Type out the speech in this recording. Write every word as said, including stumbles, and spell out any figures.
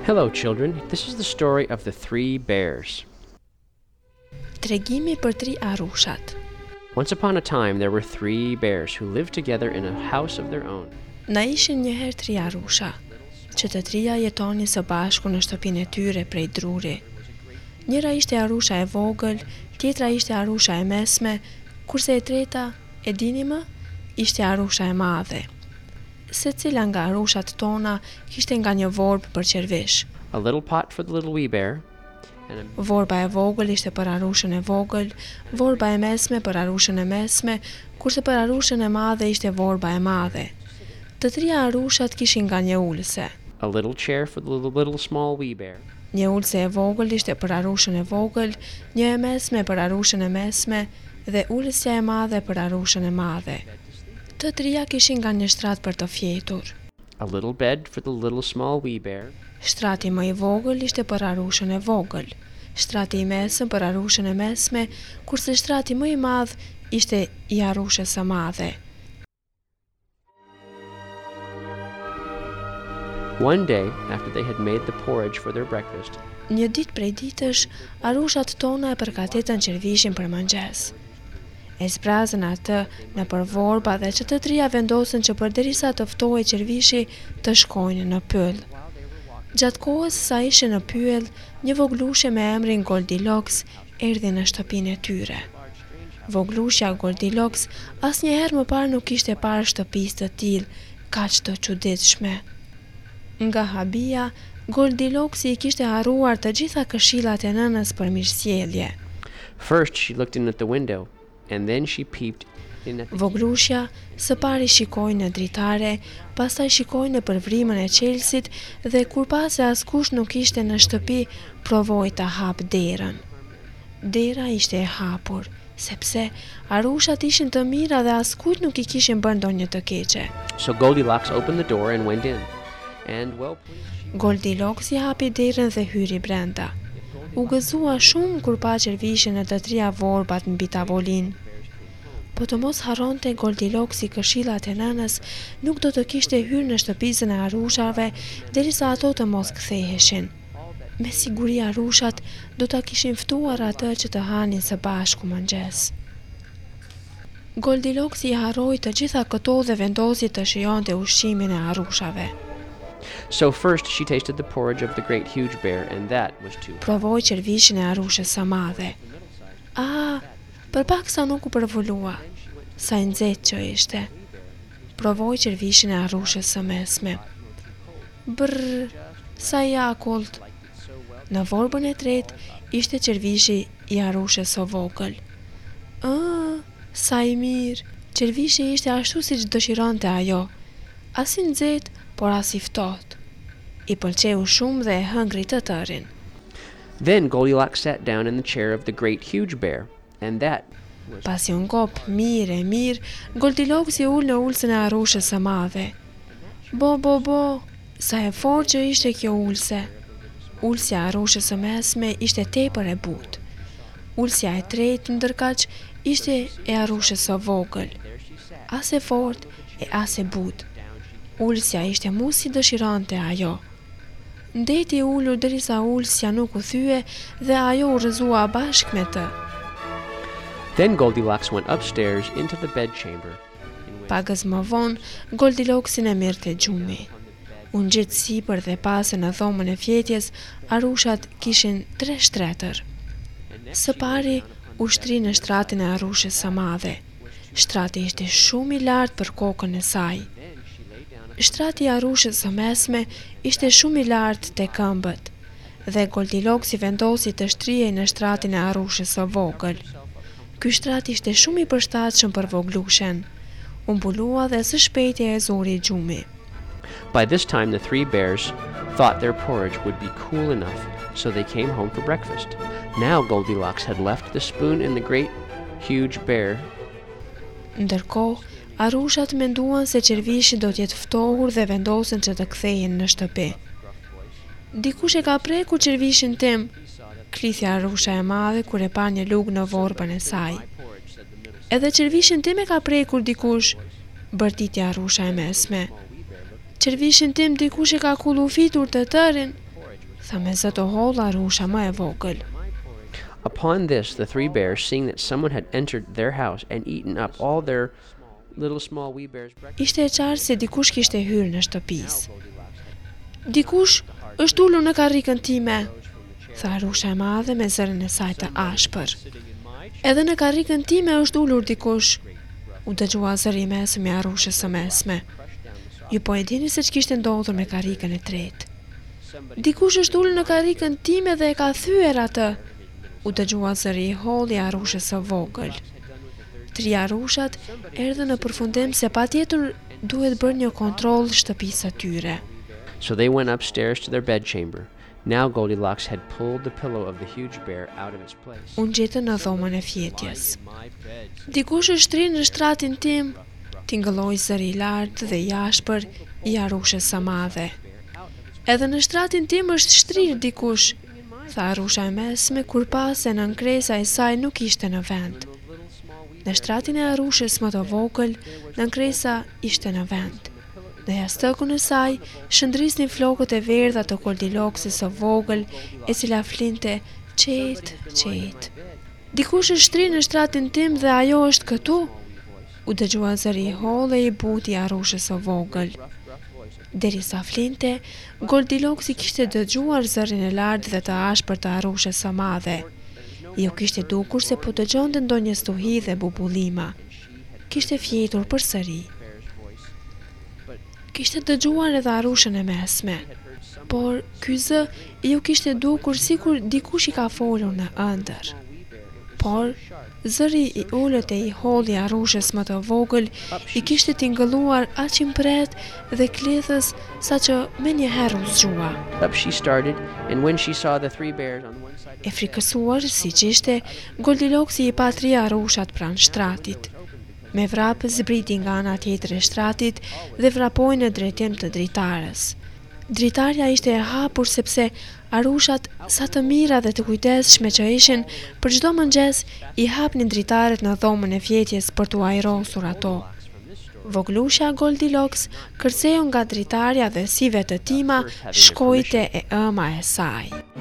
Hello, children. This is the story of the three bears. Tregimi për tri arushat. Once upon a time, there were three bears who lived together in a house of their own. Na ishin njëherë tri arusha, që të trija jetonin së bashku në shtëpinë e tyre prej druri. Njëra ishte arusha e vogël, tjetra ishte arusha e mesme, kurse e treta, e dini më, ishte arusha e madhe. Secila nga arushat tona kishte nga një vorb për qervish. A little pot for the little wee bear, and a Vorba e vogël ishte për arushën e vogël, vorba e mesme për arushën e mesme, kurse për arushën e madhe ishte vorba e madhe. Të trija arushat kishin nga një ulëse. a little chair for the little, little small wee bear, Një ulëse e vogël ishte për arushën e vogël, një e mesme për arushën e mesme dhe ulësja e madhe për arushën e madhe. Të trija kishin nga një shtrat për të fjetur. a little bed for the little small wee bear, Shtrati më i vogël ishte për arushën e vogël, shtrati i mesëm për arushën e mesme, kurse shtrati më i madh ishte i arushës së madhe. One day, after they had made the porridge for their breakfast, Një ditë prej ditësh, arushat tona e përgatitën qervishin për mëngjes. E zbrazën atë në përvorba dhe që të trija vendosën që përderisa të ftohej qervishi të shkojnë në pyll. Gjatë kohës sa ishin në pyll, një voglushe me emrin Goldilocks erdhi në shtëpinë e tyre. Voglushja Goldilocks asnjëherë më parë nuk kishte parë shtëpisë të tillë kaq të çuditshme. Nga habia, Goldilocks i kishte harruar të gjitha këshillat e nënës për mirësjellje. first she looked in at the window, and then she peeped in at the Voglushja së pari shikoi në dritare, pastaj shikoi në përvrimën e qelësit dhe kur pa se askush nuk ishte në shtëpi, provoi ta hap derën. Dera ishte e hapur, sepse arushat ishin të mira dhe askujt nuk i kishin bërë ndonjë të keqe. So Goldilocks opened the door and went in, and well pleased, Goldilocks i hapi derën dhe hyri brenda. U gëzua shumë kur pa qervishin e të trija vorbat mbi tavolinë. Po të mos harronte Goldilocks i këshillat e nënës, nuk do të kishte hyrë në shtëpisën e arushave derisa ato të mos ktheheshin. Me siguri arushat do ta kishin ftuar atë që të hanin së bashku mëngjes. Goldilocks i harroi të gjitha këto dhe vendosi të shijonte ushqimin e arushave. So first she tasted the porridge of the great huge bear, and that was too. Provoi qervishin e arushës së madhe. Ah, përpaksa nuk u përvolua. Sa i nxehtë që ishte. Provoi qervishin e arushës së mesme. Brr, sa i akullt. Në vorbën e tretë ishte qervishi i arushës së vogël. Ah, sa i mirë. Qervishi ishte ashtu siç dëshironte ajo. As i nxehtë, por as i ftohtë. I pëlqeu shumë dhe e hëngri të tërin. Then Goldilocks sat down in the chair of the great huge bear, and that was Pasi u ngop mirë e mirë, Goldilocks i ul në ulsën e arushës së madhe. Bo, bo, bo, sa e fortë që ishte kjo ulse. Ulsja e arushës së mesme ishte tepër e butë. Ulsja e tretë ndërkaq ishte e arushës së vogël. As e fortë e as e butë. Ulsja ishte mu si dëshironte ajo. Ndeti i ulur derisa ulsja nuk u thye dhe ajo u rrëzua bashkë me të. Then Goldilocks went upstairs into the bedchamber, in which Pagës më vonë, Goldilocksin e mirte gjumi. Unë gjithë sipër dhe pase në dhomën e fjetjes, arushat kishin tre shtretër. Së pari, ushtri në shtratin e arushës së madhe. Shtrati ishte shumë i lartë për kokën e saj. Shtrati i arushës së mesme ishte shumë i lartë te këmbët, dhe Goldilocks i vendosi të shtrihej në shtratin e arushës së vogël. Ky shtrat ishte shumë i përshtatshëm për voglushen. U mbulua dhe së shpejti e zuri gjumi. by this time the three bears thought their porridge would be cool enough, so they came home for breakfast. Now Goldilocks had left the spoon in the great huge bear. Ndërkohë, arushat menduan se qervishi do t'jetë ftohur dhe vendosën që të kthehen në shtëpi. Dikush e ka prekur qervishin tim, krithi arusha e madhe kur e pa një lugë në vorpën e saj. Edhe qervishin tim e ka prekur dikush, bërtiti arusha e mesme. Qervishin tim dikush e ka kullufitur të tërin, tha me zë të holl Arusha më e vogël. Upon this, the three bears, seeing that someone had entered their house and eaten up all their little small wee bears' breakfast. Ishte e qartë se dikush kishte hyrë në shtëpisë. Dikush është ulur në karrikën time, tha Arusha e madhe me zërin e saj të ashpër. Edhe në karrikën time është ulur dikush, u dëgjua zëri i mesëm i Arushës së mesme. Ju po e dini se ç'kishte ndodhur me karrikën e tretë. Dikush është ulur në karrikën time dhe e ka thyer atë, u dëgjua zëri i holl i Arushës së vogël. Tri Arushat erdhën në përfundim se patjetër duhet bërë një kontroll shtëpisë së tyre. So they went upstairs to their bedchamber. Now Goldilocks had pulled the pillow of the huge bear out of its place. Unë gjetën në dhomën e fjetjes. Dikush është shtrinë në shtratin tim, tingëlloi zëri i lartë dhe i ashpër i Arushës së madhe. Edhe në shtratin tim është shtrirë dikush, tha Arusha e mesme kur pa se nënkresa e saj nuk ishte në vend. Në shtratin e Arushës më të vogël, nënkresa ishte në vend. Në jastëkun e saj shëndrisnin flokët e verdha të Goldilocks-ës së vogël, e cila flinte qetë, qetë. Dikush është shtrinë në shtratin tim dhe ajo është këtu? U dëgjua zëri i holl e i butë i Arushës së vogël. Derisa flinte, Goldilocks i kishte dëgjuar zërin e lartë dhe të ashpër të Arushës së madhe. Jo kishte dukur se po dëgjonte ndonjë stuhi dhe bubullima. Kishte fjetur përsëri. Kishte dëgjuar edhe Arushën e mesme, por ky zë ju kishte dukur sikur dikush i ka folur në ëndër. Por zëri i ulët e i holl i Arushës më të vogël i kishte tingëlluar aq i mpret dhe klethës saqë menjëherë u zgjua. Up she started, and when she saw the three bears on one side E frikësuar siç ishte, Goldilocks i pa tri Arushat pranë shtratit. Me vrapë zbriti nga ana tjetër e shtratit dhe vrapoi në drejtim të dritares. Dritarja ishte e hapur sepse Arushat, sa të mira dhe të kujdesshme që ishin, për çdo mëngjes i hapnin dritaret në dhomën e fjetjes për t'u ajrosur ato. Voglusha Goldilocks kërceu nga dritarja dhe si vetë tima shkojte e ëma e saj.